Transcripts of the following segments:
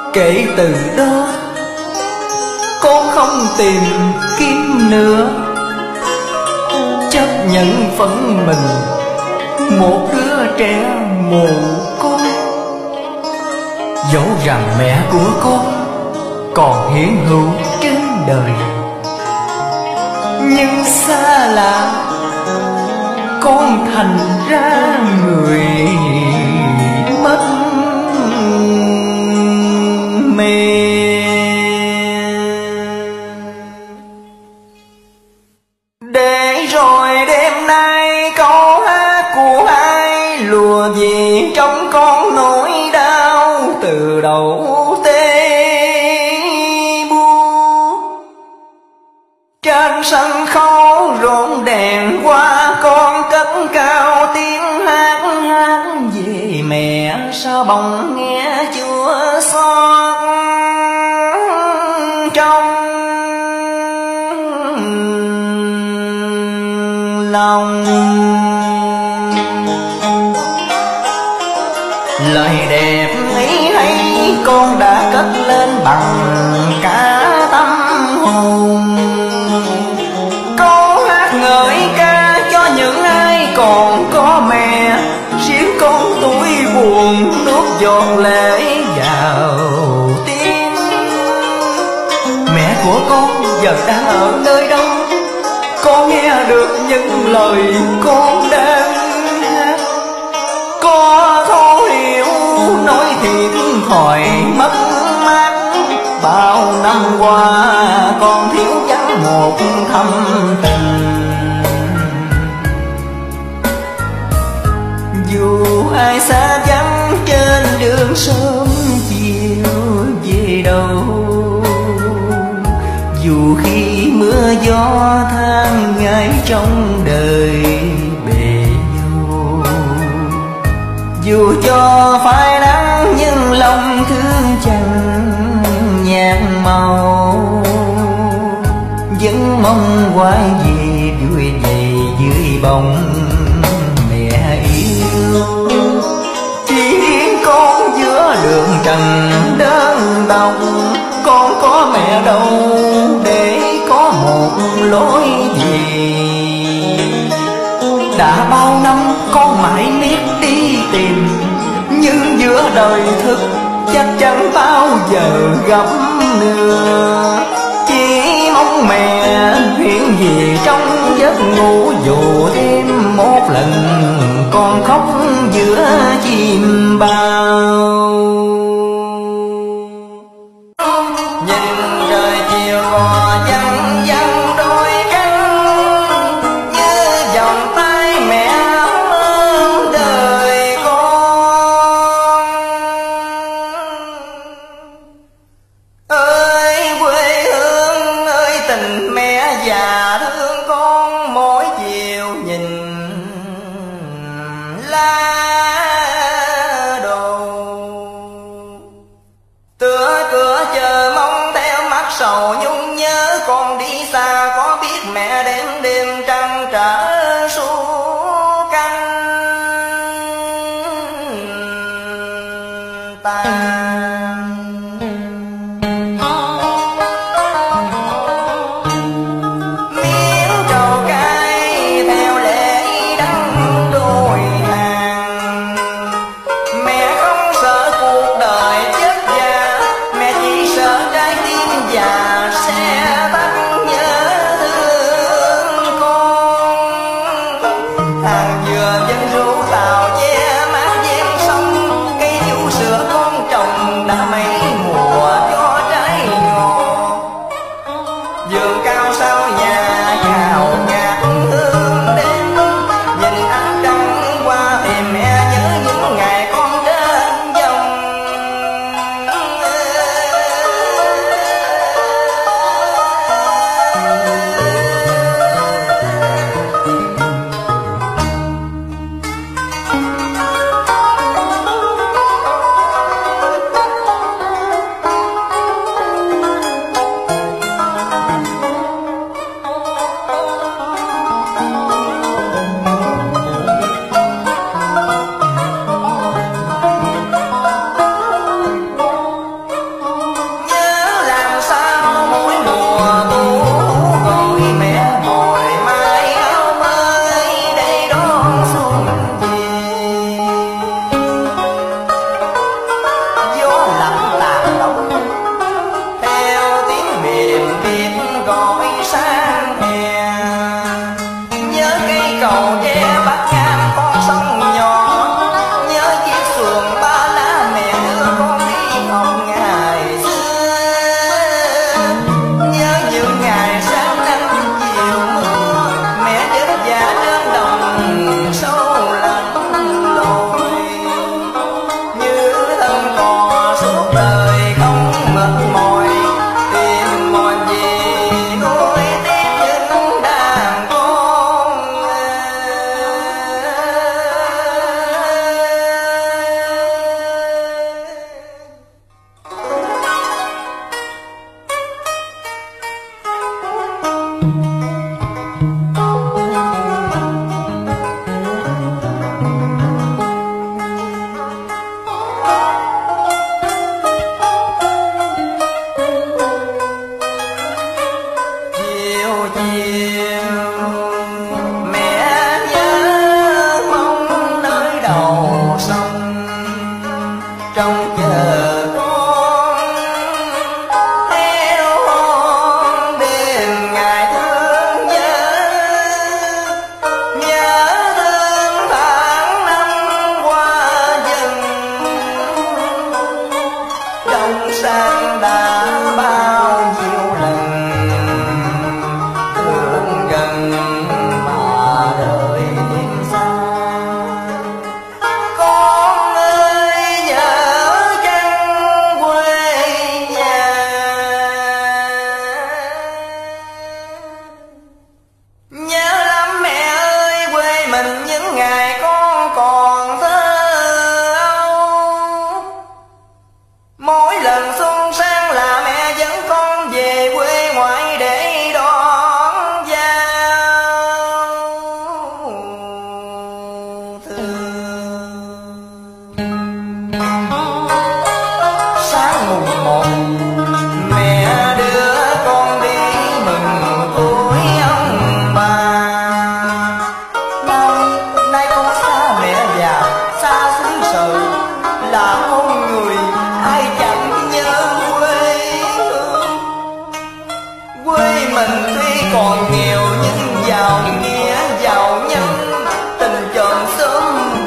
Kể từ đó con không tìm kiếm nữa, chấp nhận phận mình một đứa trẻ mồ côi. Dẫu rằng mẹ của con còn hiện hữu trên đời, nhưng xa lạ con thành ra người mất mẹ. Để rồi đêm nay câu hát của ai lùa về trong con nỗi đau từ đầu tê buốt. Trên sân khấu rộn đèn hoa con cất cao tiếng hát về mẹ, sao bỗng nghe chua xót trong lòng. Lời đẹp ấy hay con đã cất lên bằng cả tâm hồn. Câu hát ngợi ca cho những ai còn có mẹ, riêng con tuổi buồn nuốt giọt lệ vào tim. Mẹ của con giờ đang ở nơi đâu? Con nghe được những lời con đang hát, có thấu hiểu nói thiệt thòi mất mát. Bao năm qua con thiếu vắng một thâm tình, dù ai xa vắng trên đường sớm chiều về đâu. Dù khi mưa gió than ngại trong đời bề dâu, dù cho phải nắng nhưng lòng thương chẳng nhạt màu. Vẫn mong quay về vui về dưới bóng mẹ yêu. Chỉ riêng con giữa đường trần đơn độc, con có mẹ đâu để có một lối về. Đã bao năm con mãi miết đi tìm, nhưng giữa đời thực chắc chẳng bao giờ gặp nữa. Chỉ mong mẹ hiện về trong giấc ngủ, dù thêm một lần con khóc giữa chim bao. Nhìn trời chiều gò vắng vắng đôi cánh, như vòng tay mẹ ấm đời con. Ơi quê hương ơi tình mẹ già thương con, mỗi chiều nhìn lá đồ tựa cửa chờ mong theo mắt sầu nhung nhớ. Con đi xa có biết mẹ đêm đêm trăn trở suốt canh tan. Miếng trầu cay theo lễ đắng đôi hàng, mẹ không sợ cuộc đời chết già, mẹ chỉ sợ trái tim già sẽ tắt nhớ thương con. Hàng dừa dân rượu tàu che mát ven sông, cây vú sữa con trồng đã mấy mùa cho trái ngọt. Vườn cao sau nhà gào nhạc hương đêm, nhìn ánh trăng qua thì mẹ nhớ những ngày con trên dòng.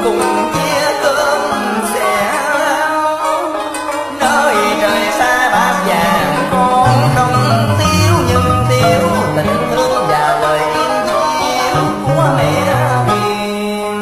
cùng chia cơm sẻ áo. Nơi trời xa bát vàng con không thiếu, nhưng thiếu tình thương và lời yên chiều của mẹ hiền.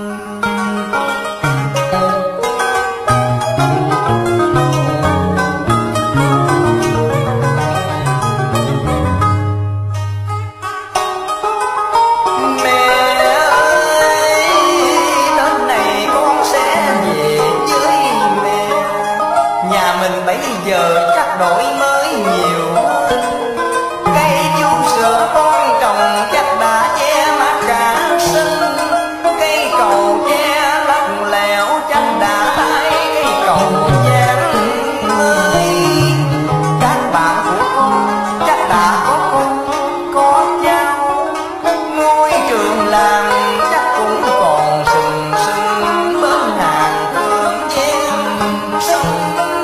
Bây giờ chắc đổi mới nhiều hơn, cây chu sữa con trồng chắc đã che mát cả sân. Cây cầu tre lắc lẻo chắc đã thay cây cầu dáng mới. Các bạn của con chắc đã có con có cháu, ngôi trường làm chắc cũng còn sừng sững bên hàng cường ven sông.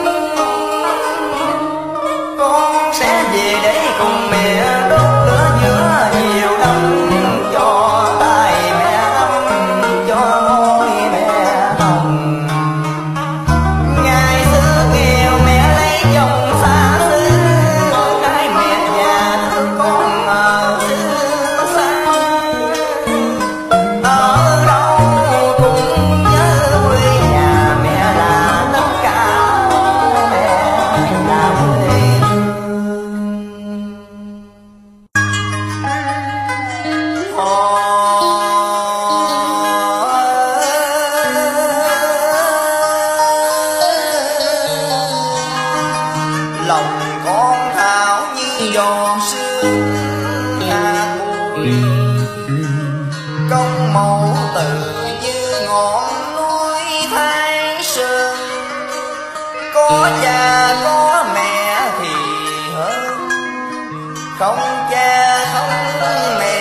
Sẽ về để cùng mẹ đốt lửa giữa nhiều năm, cho tay mẹ ấm, cho môi mẹ hồng. Ngày xưa nghèo mẹ lấy chồng xa xứ, cái mẹ già đứa con ở xứ xa. Ở đâu cũng nhớ quê nhà, mẹ là tất cả, mẹ là quê. Lòng con thảo như giọt sương hạt bụi, công mẫu từ như ngọn núi Thái Sơn. Có cha có mẹ thì hơn, không cha không mẹ.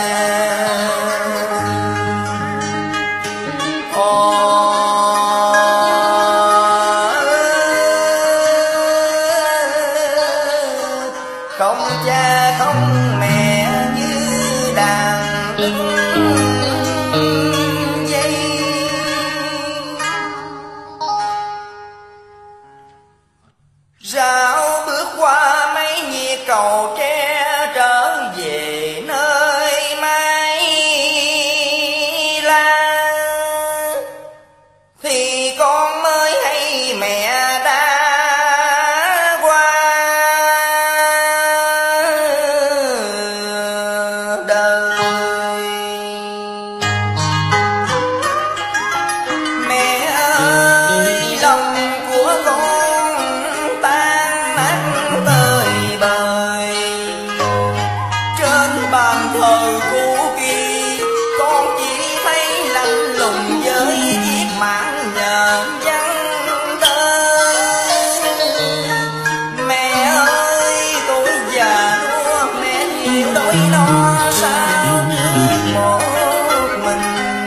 Không cha không mẹ như đàn dây. Rảo bước qua mấy nhịp cầu tre, trở về nơi Mai La. Thì con mới hay mẹ đã qua đời. Mẹ ơi lòng của con tan nát tơi bời. Trên bàn thờ cũ kỹ, con chỉ thấy lạnh lùng với chiếc mãn nhờ vắng tơi. Mẹ ơi tuổi già nua, mẹ chịu đôi lo sao một mình.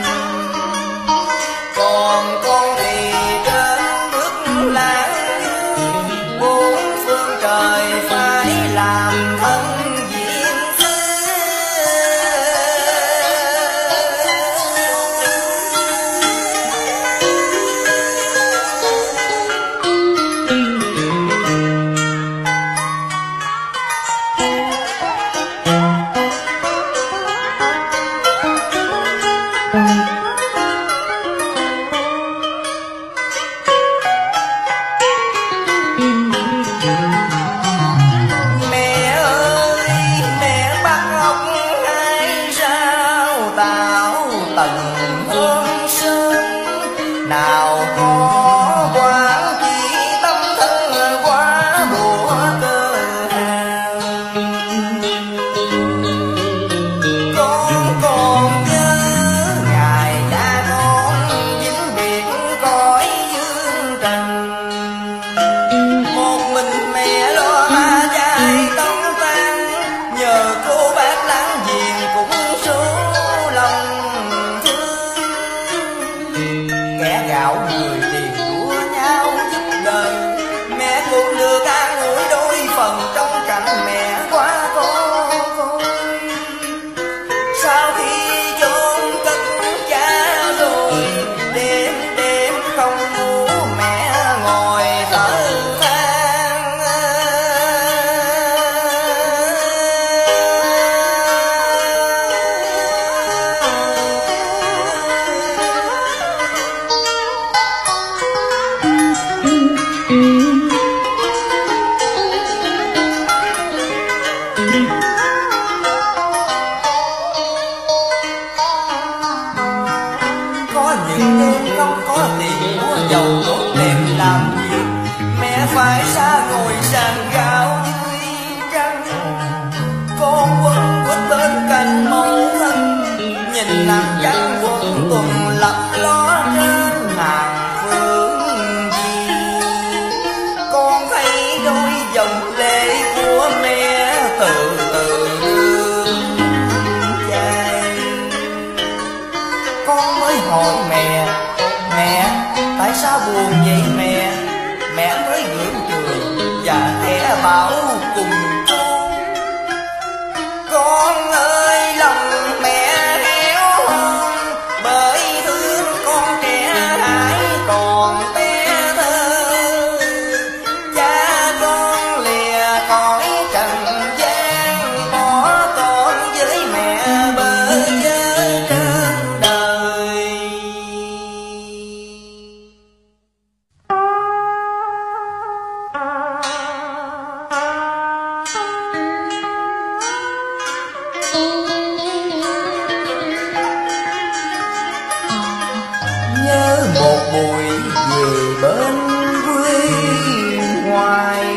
Còn con thì trên bước lãng, bốn phương trời phải làm thân diễn xứ. Mẹ ơi mẹ bắt ốc hai rau tạo tầng hương sương. Nào có quán chỉ tâm thân quá đùa cơ hàng. Con còn nhớ ngày cha con vĩnh biệt cõi dương trần. Một mình mẹ lo ma chai tống tan, nhờ cô bác láng giềng cũng số lòng thương. Kẻ gạo người tiền của nhau giúp đời, mẹ cũng được an ủi đôi phần trong cảnh mẹ quá cô côi. Sau khi chôn cất cha rồi, những đêm không có tiền mua dầu tốt đẹp làm gì. Mẹ phải xa ngồi sàn gạo dưới trăng, con quấn quýt bên cạnh mẫu thân, nhìn nắng trắng quần tuần lấp ló trên hàng phương gì. Con thấy đôi dòng lệ của mẹ từ từ chảy. Con mới hỏi mẹ, mẹ tại sao buồn vậy mẹ? Mẹ mới gượng cười và khẽ bảo cùng con: con ơi lòng mẹ héo hon, bởi thương con trẻ hãy còn bé thơ. Cha con lìa cõi trần gian, bỏ con với mẹ bơ vơ trên đời. Nhớ một buổi về bên quê ngoài,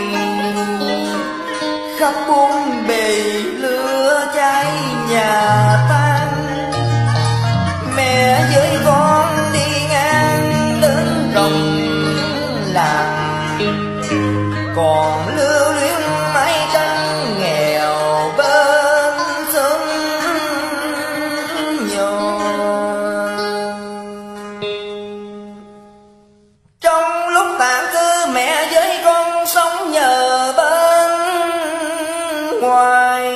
khắp bốn bề lửa cháy nhà tan. Mẹ với con đi ngang đến rồng làng, còn lưu luyến mái trắng nghèo bên sông nhỏ. Trong lúc tạm cư mẹ với con sống nhờ bên ngoài,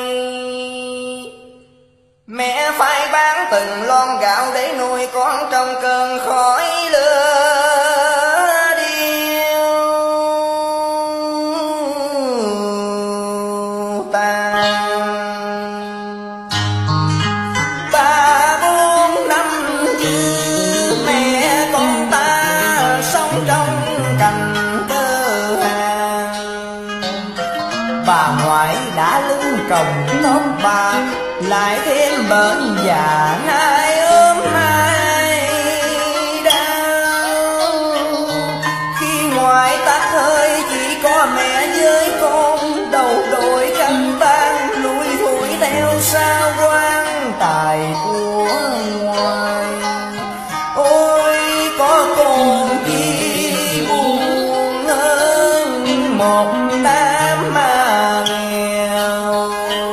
mẹ phải bán từng lon gạo để nuôi con trong cơn khói lửa điêu tàn. 3-4 năm chứ mẹ con ta sống trong cảnh cơ hàng. Bà ngoại đã lưng còng tóc bạc, lại thêm bệnh già nay ốm nay đau. Khi ngoại tắt hơi chỉ có mẹ với con, đầu đội khăn tang lủi thủi theo sao quan tài của ngoài. Ôi có con chi buồn hơn một đám ma nghèo.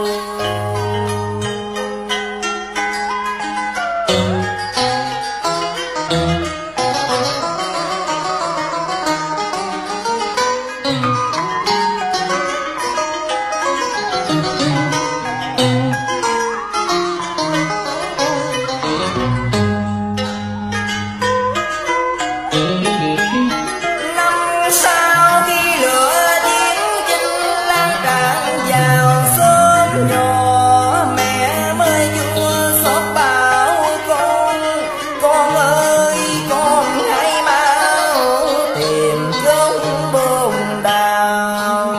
Năm sau khi lửa chiến chinh lan tràn vào xóm nhỏ, mẹ mới vua xót bảo con ơi con hãy mau tìm gốc bồn đào.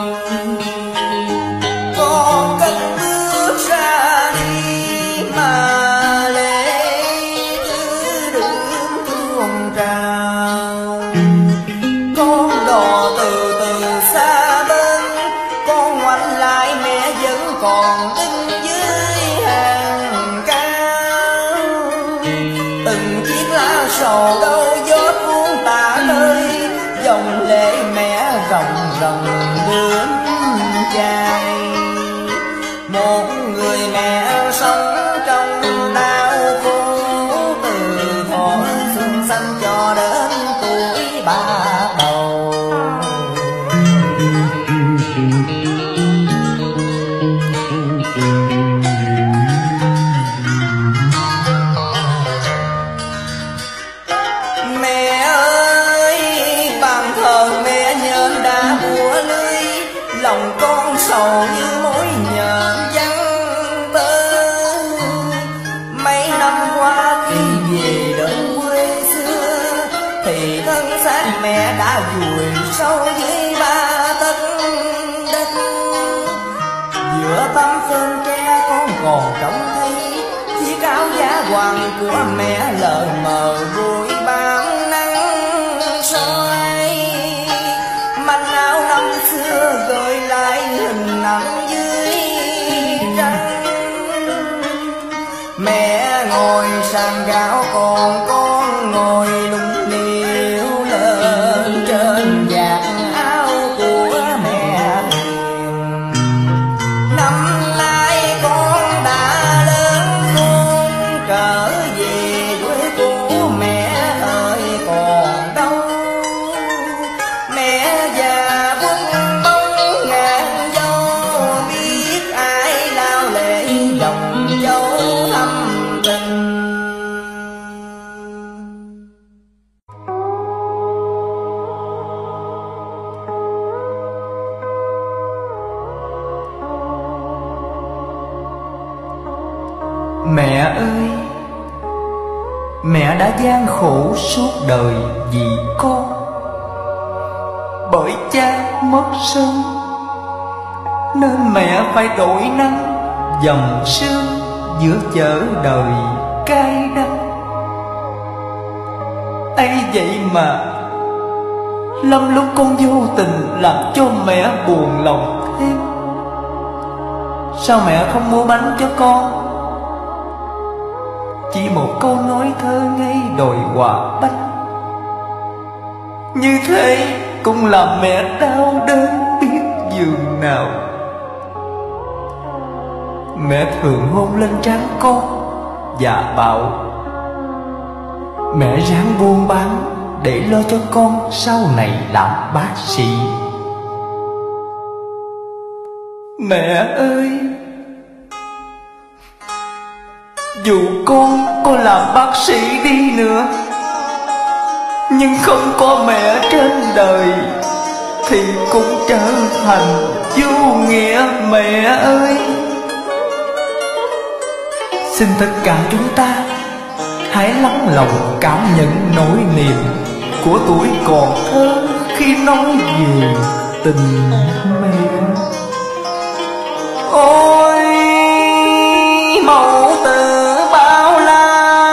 Con cất bước ra đi mà lệ cứ đượm tuôn trào. Con đò từ từ xa bên, con ngoảnh lại mẹ vẫn còn đứng dưới hàng cao. Từng chiếc lá sò đâu gió cuốn tả nơi, dòng lệ mẹ ròng ròng đượm dài. Một người mẹ sống trong đau khổ, từ thuở xuân xanh cho đến tuổi ba bầu. Mẹ ơi bàn thờ mẹ nhện đã bủa lưới, lòng con sầu như mối nhện vắng tơ. Mấy năm qua khi về đến quê xưa, thì thân xác mẹ đã vùi sâu dưới 3 tấc đất. Giữa tấm phên tre con còn trông thấy chiếc áo giá hoàng của mẹ lờ mờ vui đã gian khổ suốt đời vì con. Bởi cha mất sớm nên mẹ phải đổi nắng dầm sương giữa chợ đời cay đắng. ấy vậy mà lắm lúc con vô tình làm cho mẹ buồn lòng thêm. Sao mẹ không mua bánh cho con? Chỉ một câu nói thơ ngây đòi quà bánh. Như thế cũng làm mẹ đau đớn biết giường nào. Mẹ thường hôn lên trán con và bảo mẹ ráng buôn bán để lo cho con sau này làm bác sĩ. Mẹ ơi, dù con có làm bác sĩ đi nữa, nhưng không có mẹ trên đời thì cũng trở thành vô nghĩa mẹ ơi. Xin tất cả chúng ta hãy lắng lòng cảm nhận nỗi niềm của tuổi còn thơ khi nói về tình mẹ. Ôi mẫu tử bao la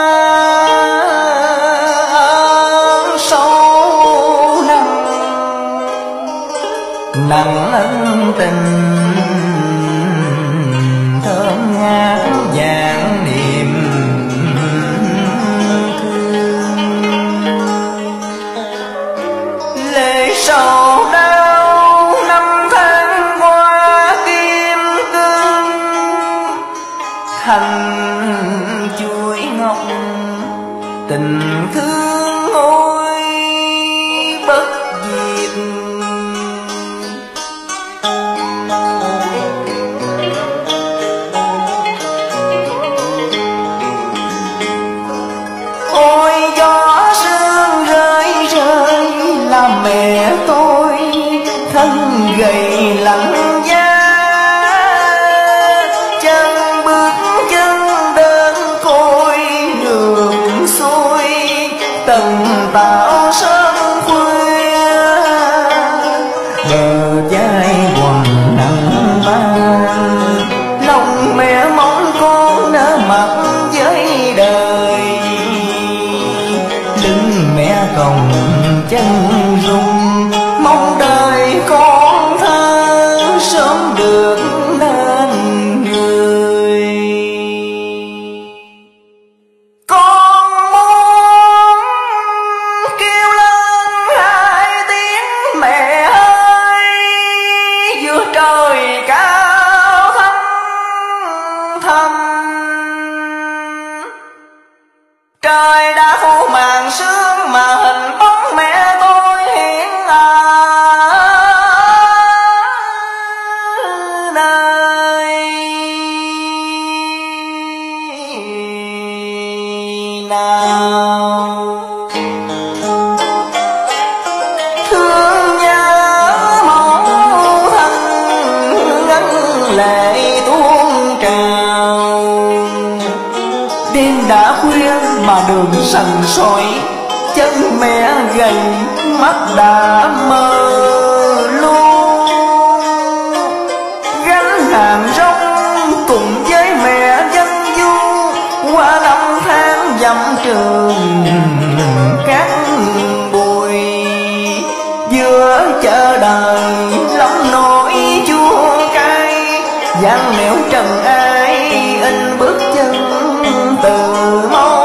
ơn sâu nặng, nặng ân tình thơm ngát vàng niềm thương. Lệ sầu đau năm tháng qua kim cương thành chuỗi ngọc tình thương ôi bất diệt. Ôi gió sương rơi rơi làm mẹ tôi thân gầy lặng da, chân bước chân đơn côi đường xuôi tầng tạo sớm khuya. Bờ vai quằn nặng ban, lòng mẹ mong con nở mặt với đời. Lưng mẹ còng chân rung mong đời con thơ sớm được nên người. Con muốn kêu lên hai tiếng mẹ ơi, giữa trời cao thăm thầm. Trời đã phủ màn sương mà hình bóng mẹ tôi hiện ở nơi nào. Thương nhớ mẫu thân ngân lệ tuôn trào. Đêm đã khuya mà đường sần sỏi, chân mẹ gầy mắt đã mơ luôn. Gánh hàng rong cùng với mẹ dân du qua năm tháng dặm trường cát bụi. Giữa chợ đời lắm nỗi chua cay, gian nẻo trần ai in bước chân từ mâu.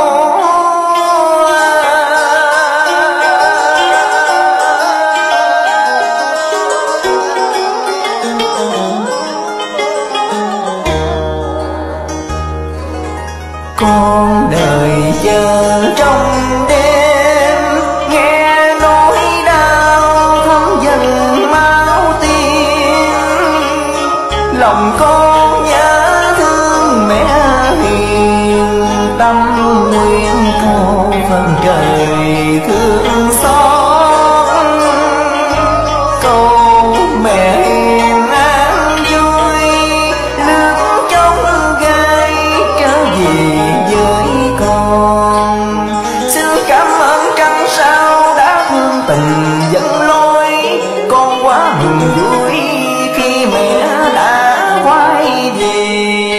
Con đời chờ trong đêm, nghe nỗi đau thấm dần máu tim. Lòng con nhớ thương mẹ hiền, tâm nguyện cầu phần trời thương xót. Cầu mẹ hiền an vui, nước trong gai trở về với con. Xin tình dẫn lối, con quá mừng vui khi mẹ đã quay về.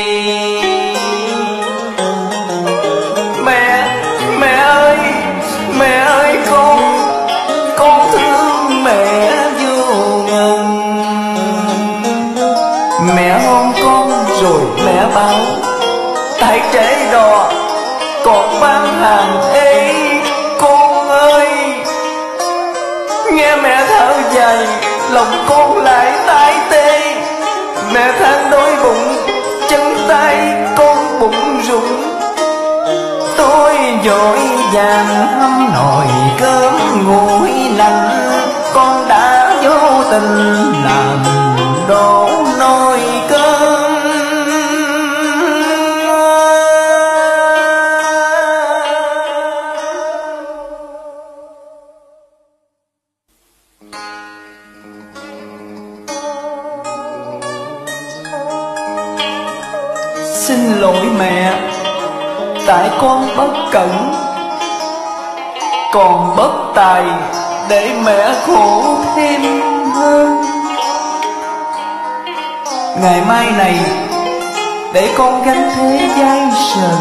Mẹ ơi con thương mẹ vô ngần. Mẹ hôn con rồi mẹ bảo tại trễ đò còn bán hàng ê. Con ơi, nghe mẹ thở dài lòng con lại tái tê. Mẹ than đôi bụng chân tay con bụng rụng. Tôi vội vàng hâm nồi cơm nguội lạnh, con đã vô tình làm đổ nồi cơm. Xin lỗi mẹ, tại con bất cẩn, còn bất tài để mẹ khổ thêm hơn. Ngày mai này để con gánh thế vai sờn,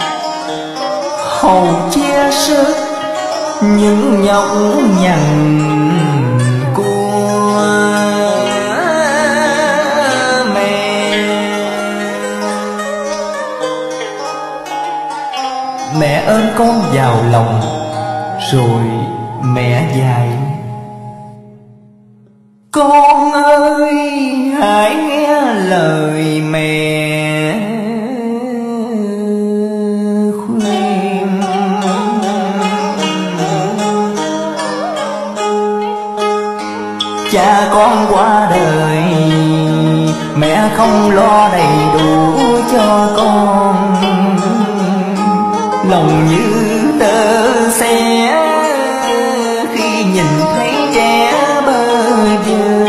hầu che sớt những nhọc nhằn của mẹ. Mẹ ơn con vào lòng rồi mẹ dạy. Con ơi hãy nghe lời mẹ khuyên. Cha con qua đời mẹ không lo đầy đủ cho con, lòng như tơ xe khi nhìn thấy trẻ bơ vơ.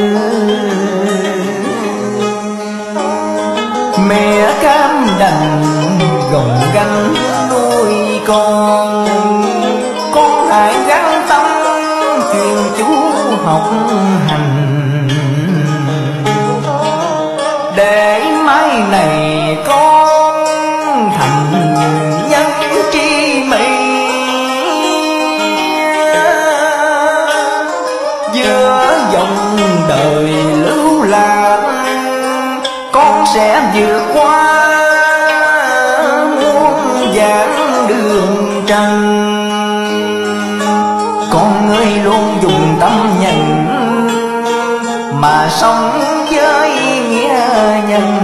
Mẹ cam đành gồng gánh nuôi con hãy gắng tâm truyền chú học hành, để mai này con thành nhân tri mỹ. Giữa dòng đời lưu lạc con sẽ vượt qua muôn vàn đường trần. Con ơi luôn dùng tâm nhân mà sống với nghĩa nhân,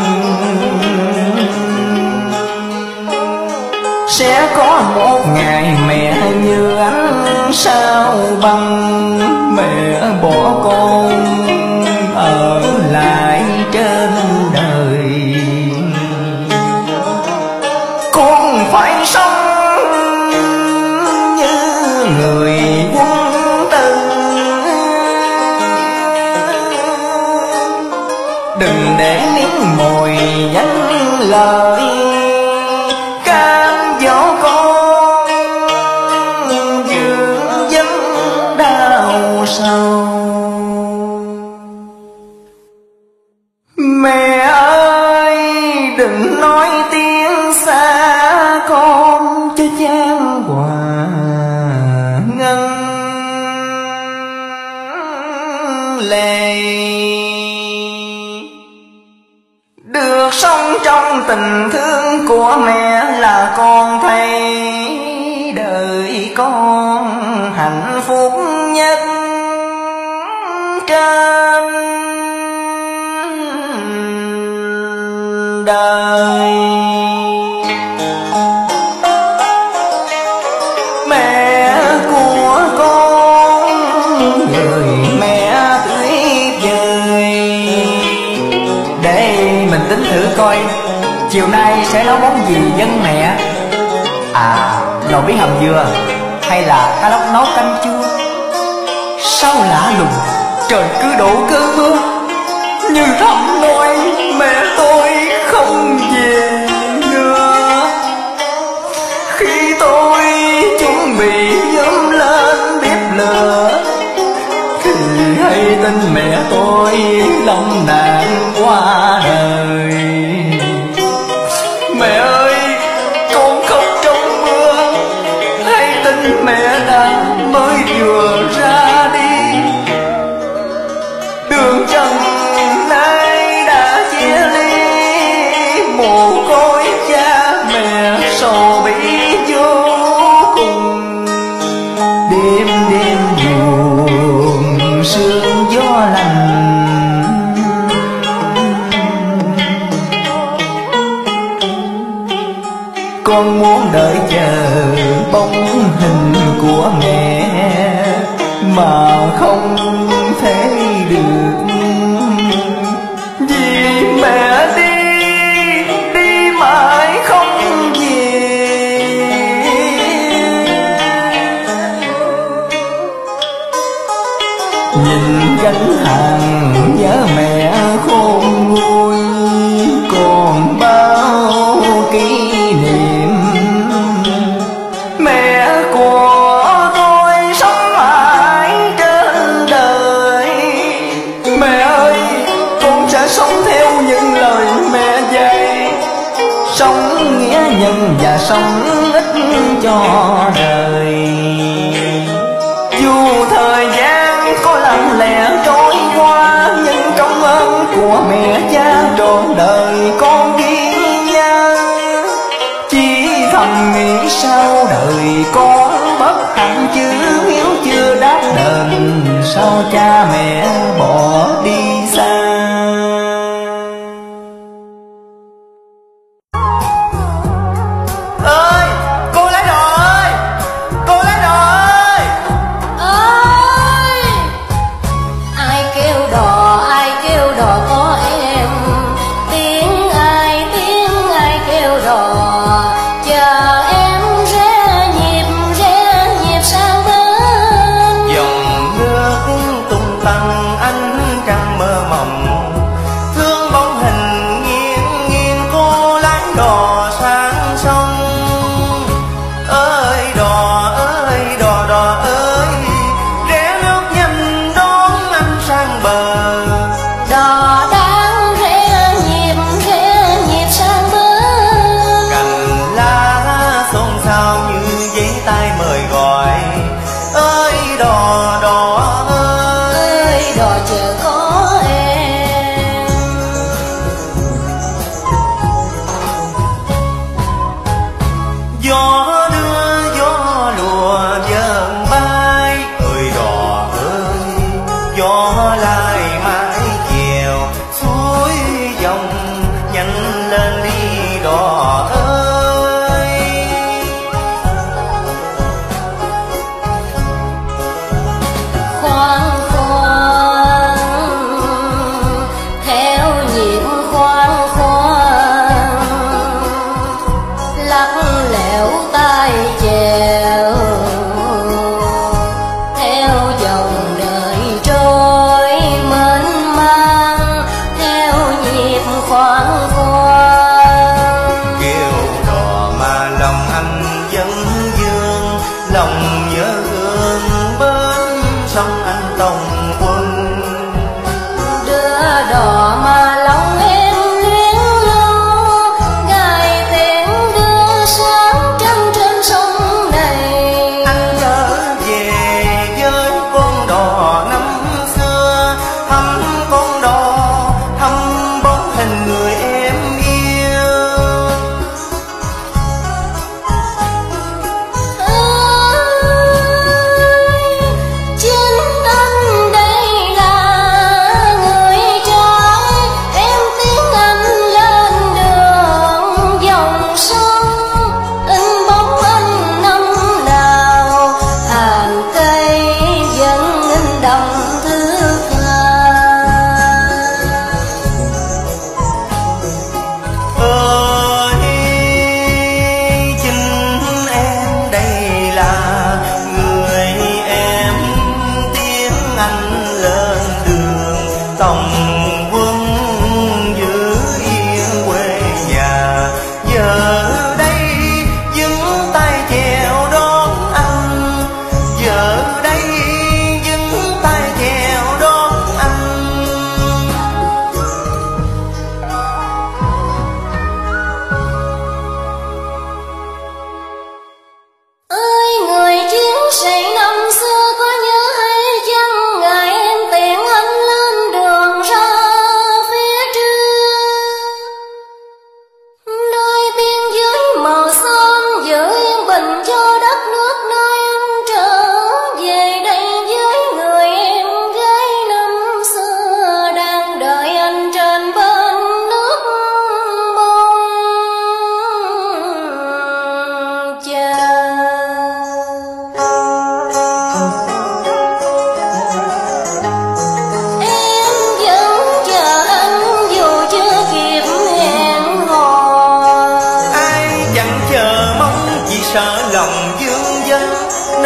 sẽ có một ngày mẹ như ánh sao băng. Mẹ bỏ con ở lại trên đời, con phải sống như người quân tử. Đừng để miếng mồi danh lời cam dỗ con dưỡng dân đau sầu. Mẹ ơi đừng nói tiếng xa con cho chan hòa ngân lệ. Được sống trong tình thương của mẹ là con thấy đời con hạnh phúc nhất trên đời. Mẹ của con người mẹ tuyệt vời, để mình tính thử coi chiều nay sẽ nấu món gì dân mẹ. Nồi bí hầm dừa hay là cá lóc nấu canh chua. Sao lạ lùng trời cứ đổ cơn mưa, như thầm nói mẹ tôi không về nữa. Khi tôi chuẩn bị nhóm lên bếp lửa lâm nạn qua đời. Mẹ ơi, con khóc trong mưa, hay tin mẹ đã mới vừa ra đi. Đường chân nay đã chia ly, mồ côi cha mẹ sầu bi vô cùng. Đêm đêm buồn sương gió lạnh, con muốn đợi chờ bóng hình của mẹ mà không thấy được. Vì mẹ đi mãi không về. Nhìn gánh hàng nhớ mẹ khôn nguôi, còn bao kỷ niệm. Mẹ của tôi sống mãi trên đời. Mẹ ơi, con sẽ sống theo những lời mẹ dạy, sống nghĩa nhân và sống ích cho đời. Dù thời gian có lặng lẽ trôi qua, nhưng công ơn của mẹ cha trọn đời con ghi nhớ. Chỉ thầm nghĩ sau đời có bất hạnh chữ hiếu chưa đáp đền, sao cha mẹ bỏ đi xa. Ơi, cô lấy đồ ơi, cô lấy đồ ơi. Ơi, ai kêu đò có em. Tiếng ai kêu đò, chờ em rẽ nhịp sang bên. Dòng nước tung tăng ánh trăng mơ mộng, thương bóng hình nghiêng nghiêng cô lái đò sang sông. Ơi đò ơi, rẽ nước nhanh đón anh sang bờ. Đò đang rẽ nhịp sang bên. Cành lá xôn xao như giấy tay mời gọi. Ơi đò ơi, Đò chờ có em. gió đưa gió lùa dần bay. Ơi đò ơi, gió lại mãi chiều suối dòng, nhanh lên đi đò ơi. Khoan khoan theo nhịp khoan khoan, lắc lẻo tay chèo theo dòng đời trôi mênh mang, theo nhịp khoan khoan. Kêu đò mà lòng anh vẫn vương, lòng nhớ thương bên sông anh tòng quân. Đưa đò mà lòng em luyến lưu, gài tiếng đưa sáng trăng trên sông này. Anh trở về với con đò năm xưa, thăm con đò, thăm bóng hình người em yêu. Ơi,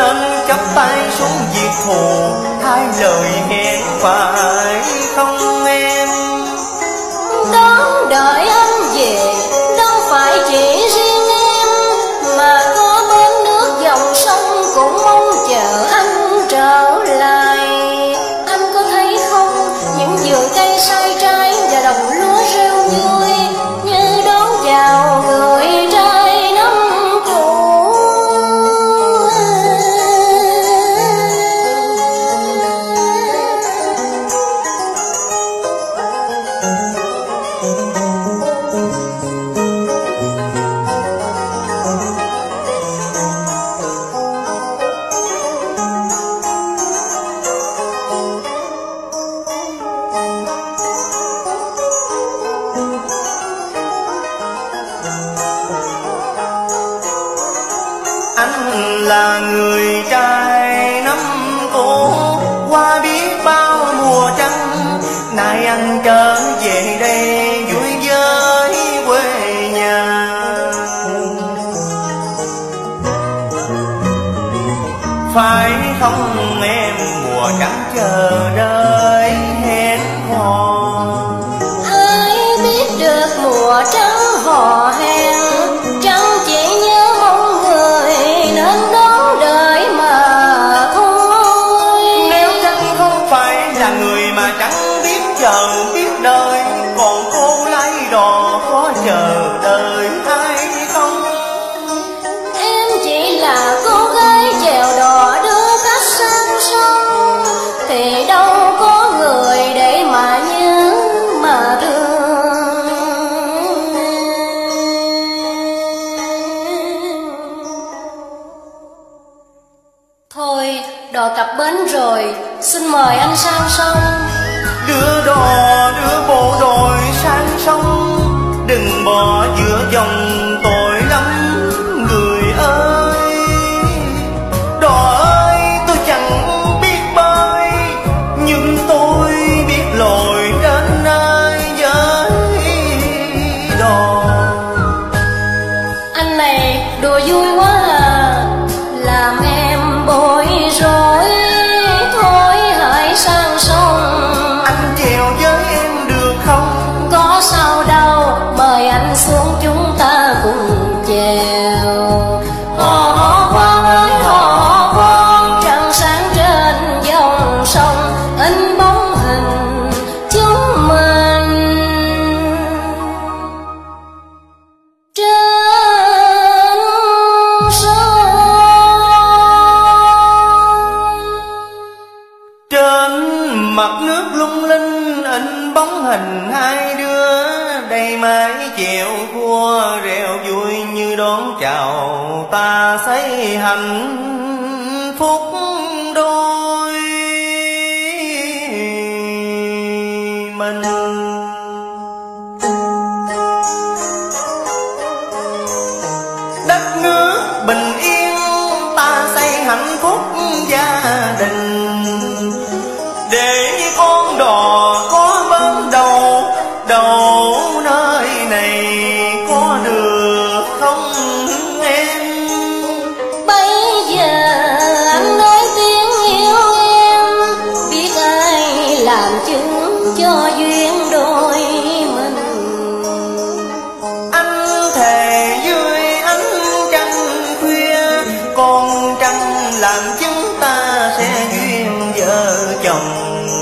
nên chắp tay xuống việc thù, hai lời hẹn phải không em? Đón đợi anh về đâu phải chỉ riêng em, mà có bến nước dòng sông cũng mong chờ anh trở lại. Anh có thấy không, những vườn cây sai trái và đồng lúa rêu vui như đón chào người trai năm cũ. Anh là người trai năm cũ, qua biết bao mùa trăng, nay anh trở về đây vui với quê nhà. Phải không em, mùa trắng chờ đợi hẹn hò. Ai biết được mùa trắng hò hẹn, trăng chỉ nhớ mong người nên đón đợi mà thôi. Nếu trăng không phải là người mà trắng biết chờ biết đợi, còn cô lái đò có chờ đợi ai không? Em chỉ là cô gái chèo đò đưa khách sang sông, thì đâu có người để mà nhớ mà thương. Thôi, đò cập bến rồi, xin mời anh sang sông. Đưa đò đưa bộ đội sang sông, đừng bỏ giữa dòng tội lắm người ơi. Đò ơi, tôi chẳng biết bơi, nhưng tôi biết lội đến nơi với đò. Anh này đùa vui quá à, làm em bối rối. Thôi hãy sang sông, Anh chèo với em được không? có sao đâu, mời anh xuống chúng ta cùng chèo. Hò hò khoan ơi hò hò khoan, trăng sáng trên dòng sông, in bóng hình chúng mình trên sông. Trên mặt nước lung linh in bóng hình hai đứa, đầy mái chèo cua reo vui như đón chào ta xây hạnh phúc đôi mình. Đất nước bình yên ta xây hạnh phúc gia đình, để con đò có bến đầu đầu nơi này có được không em? Bây giờ anh nói tiếng yêu em, biết ai làm chứng cho duyên đôi mình. Anh thề với ánh trăng khuya, con trăng làm chứng ta sẽ duyên vợ chồng.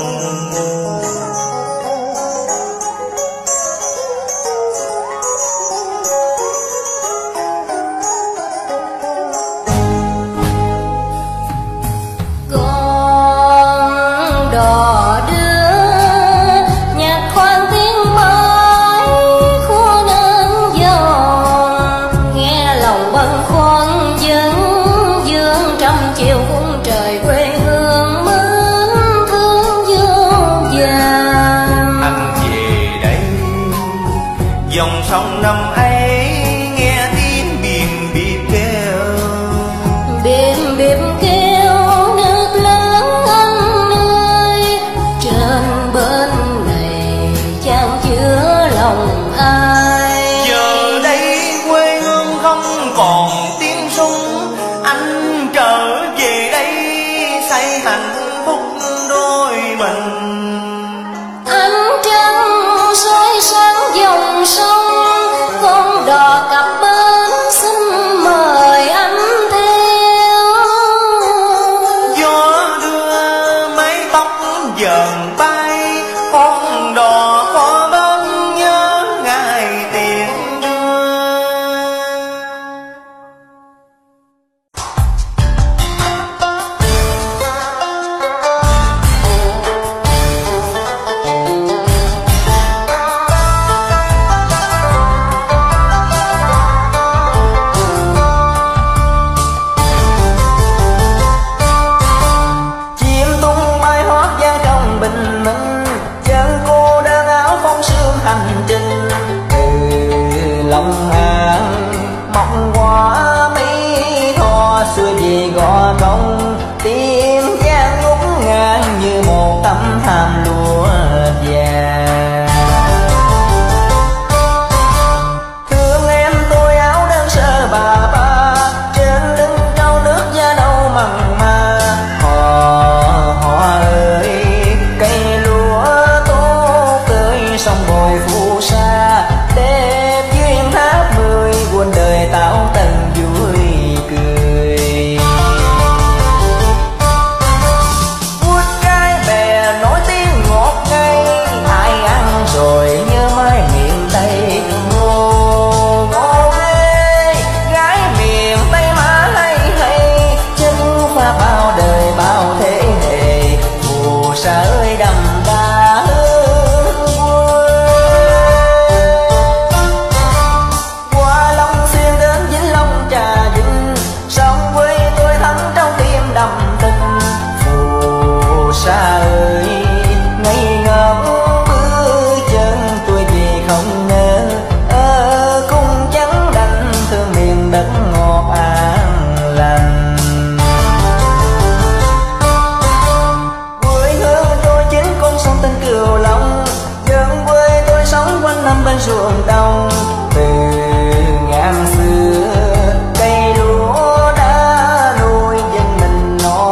Con đò đưa nhạc khoan tiếng mới khua nâng dòng, nghe lòng bâng khuâng vẫn vương trăm chiều khung trời quê hương mến thương vô vàn. Anh về đây dòng sông năm ấy, nghe tiếng biển biệt kêu. Biển biệt kêu nước lớn anh ơi, trên bên này chẳng chứa lòng ai. Giờ đây quê hương không còn tiếng súng, anh trở về mình. Ánh trăng soi sáng dòng sông, con đò cập bến xin mời anh theo. Gió đưa mái tóc dần bay, con đò có bên nhớ ngày tiền đưa. Chim tung bay hót vang trong bình minh, chân cô đơn áo phong sương hành trình. Từ Long An mong qua Mỹ Tho, xuôi về Gò Công tìm Giang ngút ngàn như một tấm thảm lụa vàng. Thương em tôi áo đơn sơ bà ba, trên lưng trâu nước da nâu mặn mà. Họ ơi cây lúa tốt tươi sông bồi phù sa, đẹp duyên tháp 10 quên đời tảo tần vui cười. Quất cái bè nổi tiếng ngọt ngây, ai ăn rồi nhớ mãi miền Tây. Ngô ngô ghê gái miền Tây má hay hay, chân pha bao đời bao thế hệ. Phù sa ơi đầm đà hương qua Long Xuyên đến Vĩnh Long Trà Vinh, sông quê tôi thắm trong tim đầm tình. Phù sa ơi ngây ngẩn bước chân tôi về không ngờ, ở cung trắng đành thương miền đất ngọt an lành. Quê hương tôi chính con sông tên Cửu Long, dân quê tôi sống quanh năm bên ruộng đồng. Từ ngàn xưa cây lúa đã nuôi dân mình no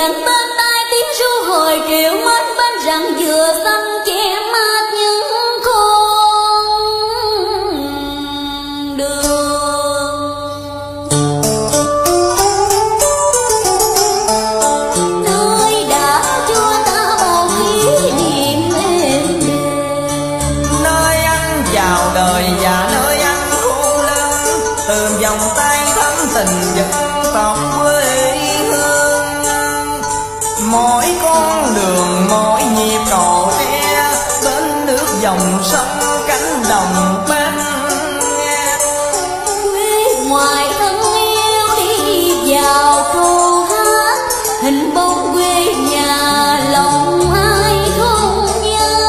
vang bên tai tiếng ru hồi triệu mến bên rằng dừa xanh che mát những con đường. Nơi đã cho ta bao kỷ niệm êm đềm, nơi anh chào đời và nơi anh khô lớn, từ vòng tay thắm tình dân tộc quê hương. Mỗi con đường mỗi nhịp cầu tre, bên nước dòng sông cánh đồng bên. quê ngoài thân yêu đi vào câu hát, hình bóng quê nhà lòng ai không nhớ.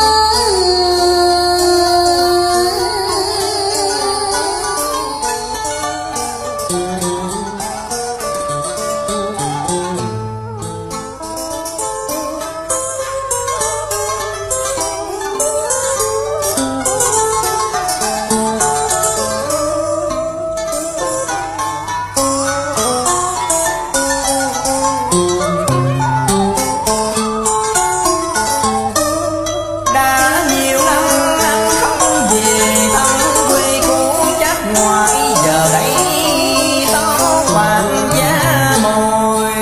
Đã nhiều năm anh không về thăm quê cũ, chắc ngoại giờ đây tóc bạc da mồi.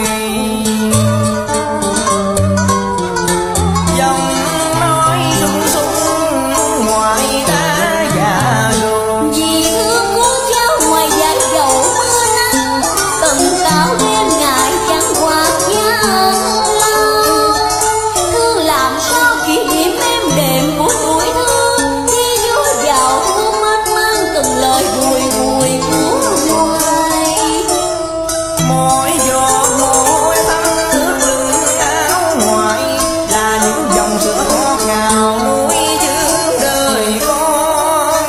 Dòng nói sung sung ngoại đã già rồi. Vì thương con cháu ngoài dải dầu mưa nắng, từng cao đêm ngày chẳng quạt giá lao. Thương làm sao kỷ niệm êm đềm của tuổi thơ, khi vui vào thương mất mang từng lời bùi ngùi của ngoài. Mỗi giọt mồ hôi thấm nước lưng áo ngoài, là những dòng sữa ngọt ngào nuôi dưỡng đời con.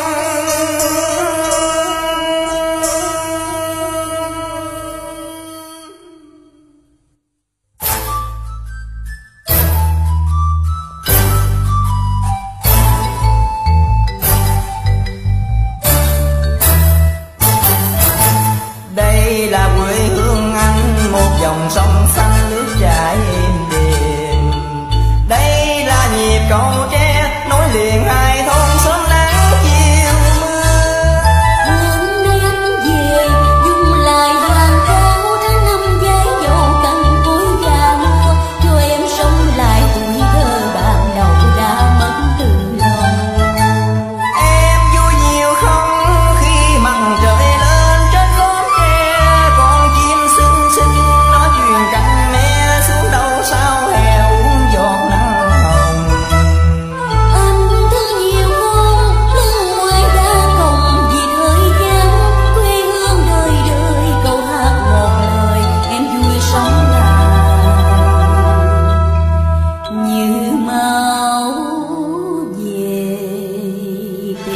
Đây là quê hương anh, một dòng sông xanh nước chảy êm đềm. Đây là nhịp cầu tre nối liền hai thôn xóm nắng chiều mưa. Hôm nay anh về dùng lại đoàn cao tháng năm giấy dầu cằn cối và mưa, cho em sống lại tuổi thơ ban đầu đã mất từ lâu. Em vui nhiều không khi mặt trời lên trên khóm tre, con chim xinh xinh nó truyền cánh mẹ xuống đâu sao hè uống giọt nắng hồng. Anh thương nhiều con lưng ngoài đã còng, vì thời gian quê hương đời đời câu hát một lời em vui sống lại như máu về tình.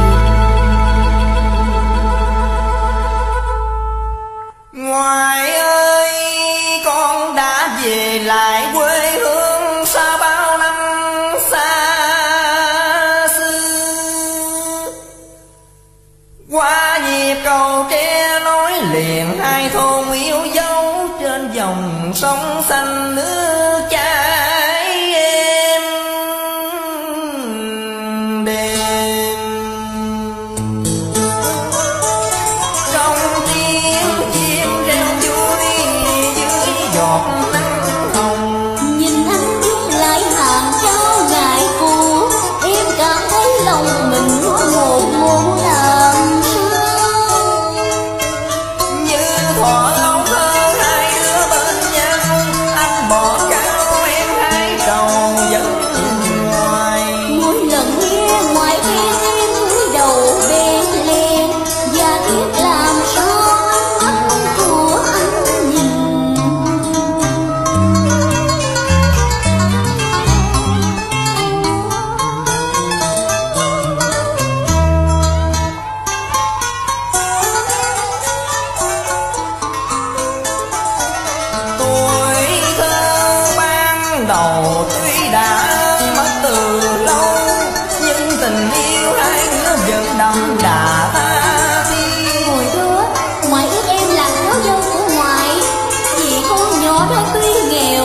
Ngoại ơi, con đã về lại quê hương xa bao năm xa xưa. Qua nhịp cầu tre nối liền hai thôn yêu dấu, trên dòng sông xanh nước chảy êm đềm. Trong tiếng chim reo vui dưới giọt nắng hồng. Nhìn anh nhung lại hàng cao ngày cũ, em cảm thấy lòng mình ngột ngột làm sao. Như thuở ấu thơ hai đứa bên nhau, anh bỏ cao em hái trầu dẫn ngoài. Mỗi lần nghe ngoài kia em cúi đầu bên lên, và biết làm sao ánh mắt của anh nhìn. Tuổi thơ ban đầu tuy đã mất từ lâu, nhưng tình yêu hai đứa vẫn đậm đà tha thiết. Hồi đó ngoại ước em làm cháu dâu của ngoại, vì con nhỏ đó tuy nghèo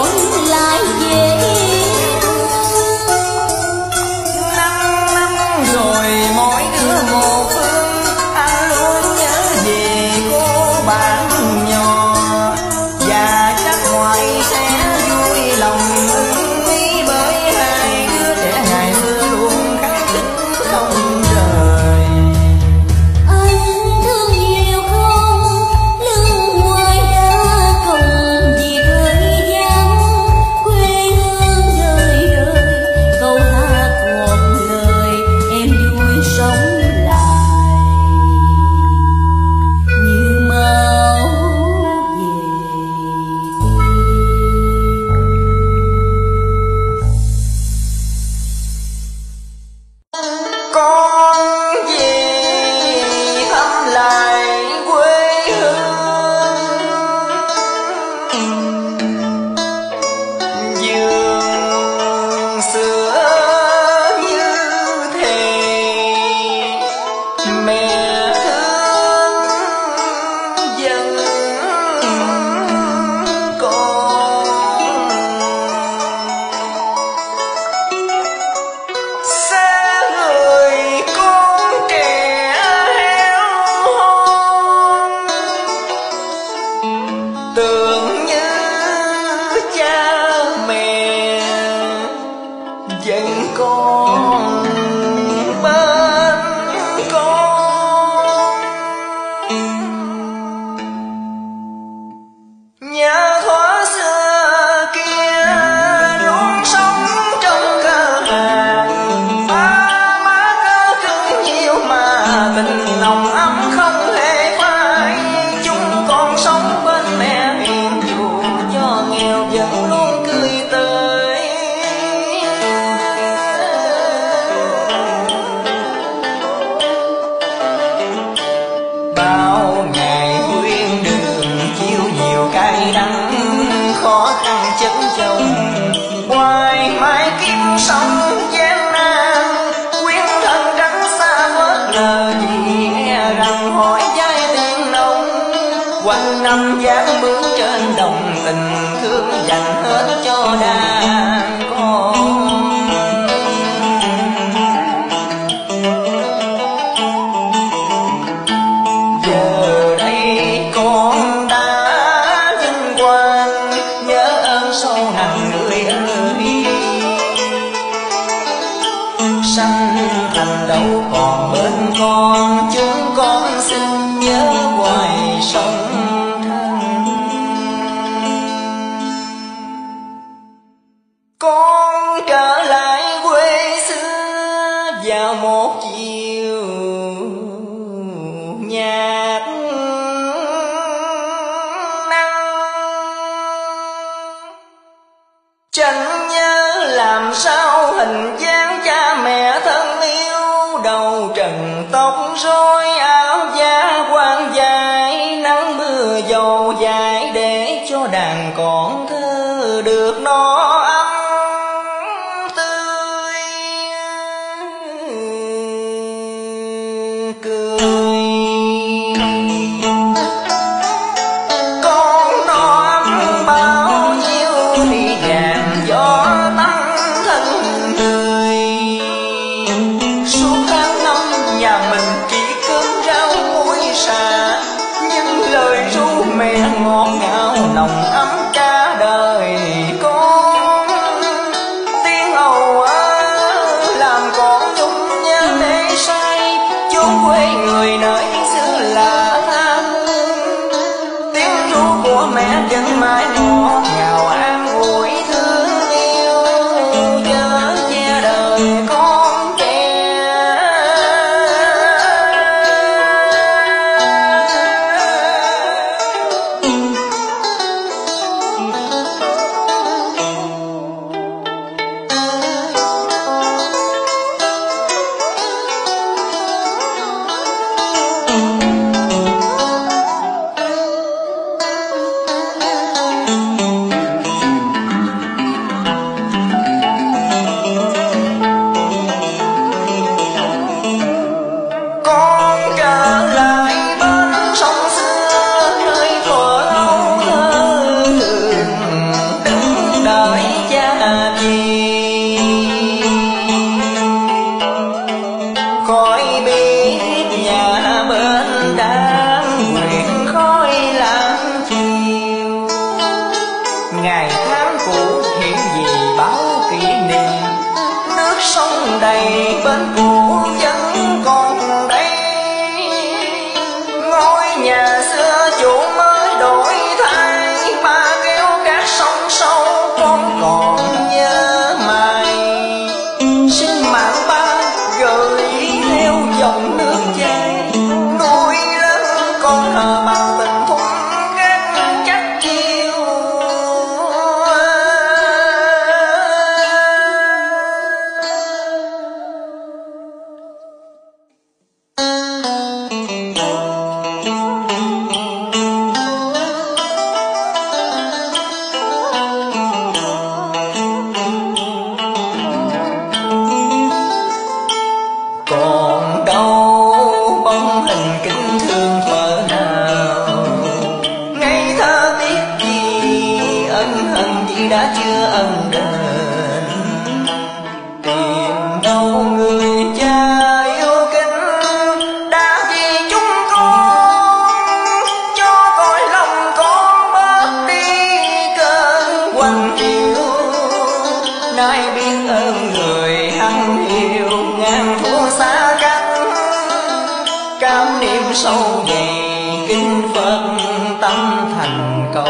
tưởng như cha mẹ vẫn còn bên con. Nhà thuở xưa kia luôn sống trong cơ hàng, ba má cơ cưng nhiều mà tình nồng ấm không hề phai. Chúng con sống bên mẹ hiền dù cho nghèo vẫn luôn cười tươi. Bao ngày khuyên đường chiêu nhiều cay đắng, khó khăn chất chồng hoài mãi kiếm sống gian nan. Quyến thân trắng xa phớt lờ vì nghe rằng hỏi giai tiếng nông, quanh năm dáng bước trên đồng tình thương dành hết cho đàn con. Giờ đây con đã vinh quang, nhớ ơn sâu nặng người ơi. Sanh thành đâu còn bên con, chúng con xin nhớ hoài sông thân. Con trở lại quê xưa vào một chiều nhạt nắng, chẳng nhớ làm sao hình dáng cha mẹ thân yêu. Đầu trần tóc rối áo da quan dài, nắng mưa dầu dài để cho đàn con thơ được no ấm tươi cười. Con no ấm bao nhiêu thì vàng gió tắm thân người. Suốt tháng năm nhà mình chỉ cơm rau muối xà, nhưng lời ru mẹ ngọt ngào nồng ấm cả đời con. Tiếng ầu làm con nhung nhớ để say, chốn quê người nơi xưa là tha hương. Tiếng ru của mẹ vẫn mãi ngọt ngào an ủi thương yêu, chở che đời con trẻ. Con trở lại bên sông xưa nơi thuở âu thơ hương, đứng đợi cha về. Khói bếp nhà bên đang nguyện khói lãng chiều. Ngày tháng cũ hiện gì báo kỷ niệm, nước sông đầy bên cũ vẫn còn đây. Ngôi nhà xưa chủ mới đổi thay, ba kéo các sông sâu con còn nhớ mãi. Xin mạng ba gửi theo dòng nước chảy, nuôi lớn con thờ bằng tình thúc gác chắc chiêu. Còn đâu bóng hình kính thương thuở nào, ngây thơ biết gì ân hận gì đã chưa ân đền. Tìm đâu người cha yêu kính đã vì chúng con, cho cõi lòng con bớt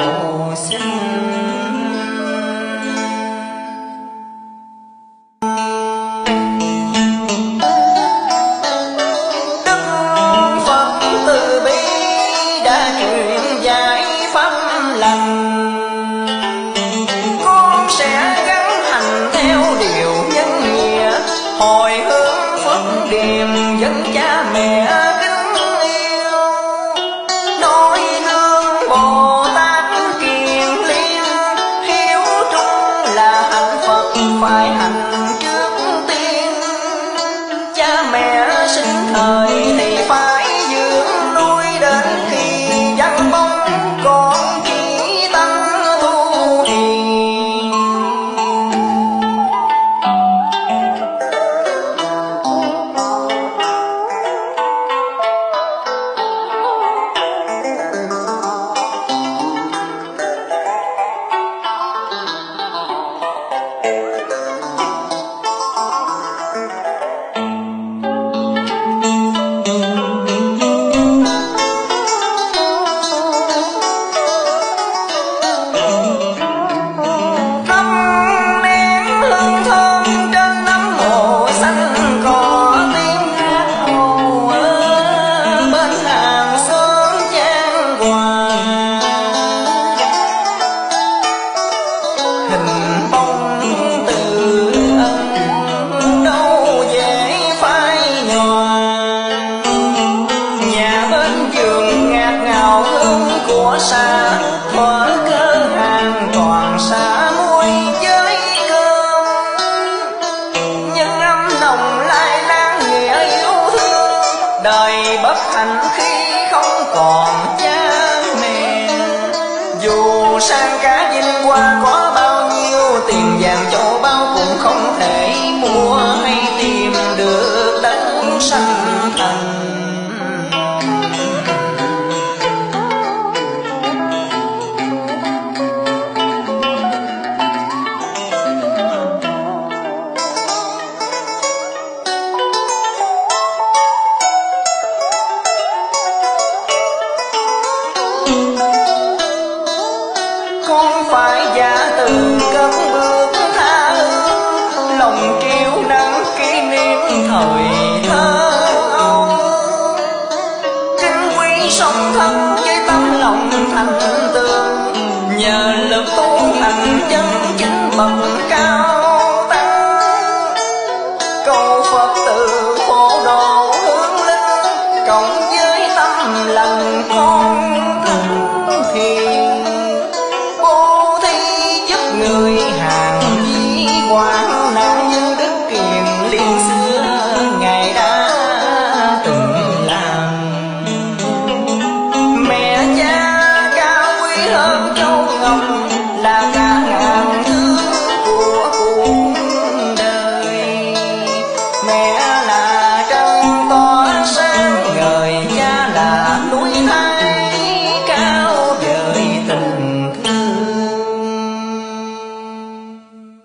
cầu xin. Hồi hướng phước điềm dân cha mẹ kính yêu, noi gương Bồ Tát kiền liên, hiếu trung là hạnh Phật phải hành trước tiên. Cha mẹ sinh thời thì phải dưỡng nuôi đến khi vắng bóng con chỉ tâm thu hiền. Xa thuở cơ hàng toàn xa muối với cơm, nhân âm nồng lai lan nghĩa yêu thương. Đời bất hạnh khi không còn cha mẹ, dù sang cả vinh hoa có bao nhiêu tiền vàng châu báu cũng không thể mua hay tìm được đấng sanh thành. Con phải giả từ cất bước tha hương, lòng triêu nắng kỷ niệm thời thơ ấu. Kính quý song thân với tấm lòng thành tường, nhờ lực tu hành chân chính bậc cao tăng. Cầu Phật từ khổ độ hướng linh, cộng với tâm lành con thân thiện. Người hàng di quán nạn nhân Đức Kiền Liên xưa Ngài đã từng làm. Mẹ cha cao quý hơn châu ngọc,